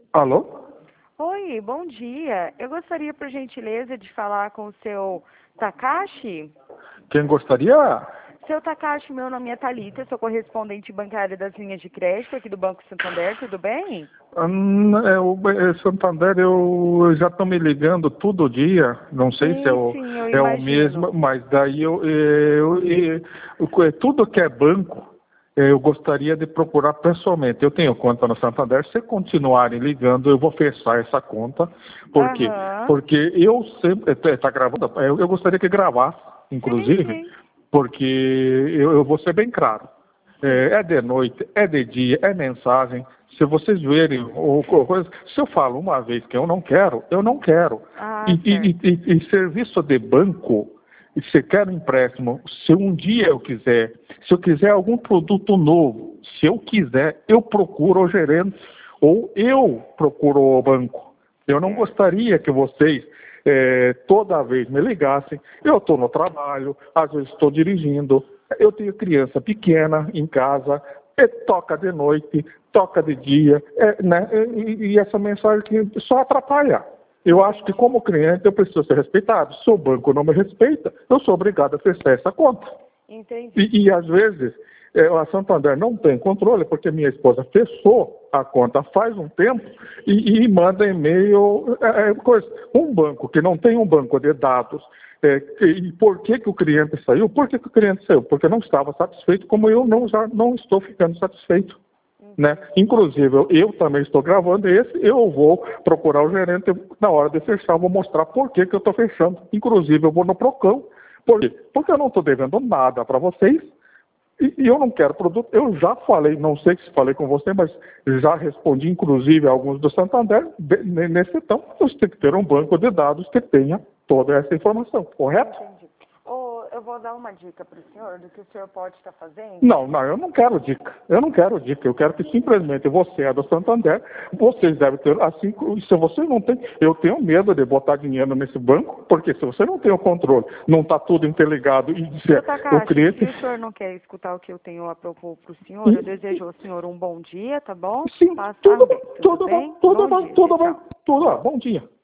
Alô? Oi, bom dia. Eu gostaria, por gentileza, de falar com o seu Takashi. Quem gostaria? Seu Takashi, meu nome é Thalita, sou correspondente bancária das linhas de crédito aqui do Banco Santander, tudo bem? O Santander, eu já estão me ligando todo dia, não sei se Sim, sim, eu é o mesmo, imagino. mas daí tudo que é banco, eu gostaria de procurar pessoalmente. Eu tenho conta no Santander, se continuarem ligando, eu vou fechar essa conta. Por quê? Aham. Porque eu sempre, está gravando, eu gostaria que gravasse, Sim, inclusive, sim, porque eu vou ser bem claro. sim. É de noite, é de dia, é mensagem. Se vocês verem, ou coisa, se eu falo uma vez que eu não quero, eu não quero. Ah, certo. E serviço de banco, e se quer um empréstimo, se um dia eu quiser, se eu quiser algum produto novo, se eu quiser, eu procuro o gerente ou eu procuro o banco. Eu não Certo. gostaria que vocês toda vez me ligassem. Eu estou no trabalho, às vezes estou dirigindo, eu tenho criança pequena em casa, toca de noite, toca de dia, né? E essa mensagem que só atrapalha. Eu acho que como cliente eu preciso ser respeitado. Se o banco não me respeita, eu sou obrigado a fechar essa conta. Entendi. E às vezes a Santander não tem controle, porque minha esposa fechou a conta faz um tempo e manda e-mail, coisa. Um banco que não tem um banco de dados, e por que o cliente saiu? Por que o cliente saiu? Porque não estava satisfeito, como eu já não estou ficando satisfeito. Né? Inclusive, eu também estou gravando esse, eu vou procurar o gerente na hora de fechar, vou mostrar por que eu estou fechando. Inclusive, eu vou no Procão. Por quê? Porque eu não estou devendo nada para vocês e eu não quero produto. Eu já falei, não sei se falei com você, mas já respondi, inclusive, a alguns do Santander, nesse então, você tem que ter um banco de dados que tenha toda essa informação, correto? Entendi. Ô, eu vou dar uma dica para o senhor do que o senhor pode estar fazendo. Não, não, eu não quero dica. Eu não quero dica. Eu quero que simplesmente você é do Santander, vocês devem ter, assim, se você não tem, eu tenho medo de botar dinheiro nesse banco, porque se você não tem o controle, não está tudo interligado e Seu dizer o Takashi, se cliente, o senhor não quer escutar o que eu tenho a propor para o senhor, eu desejo ao senhor um bom dia, tá bom? sim, Passa tudo bom, bem, tudo tudo bom, bem? tudo Bom bom, dia, tchau, tudo bom, tchau. tudo bom. Bom dia.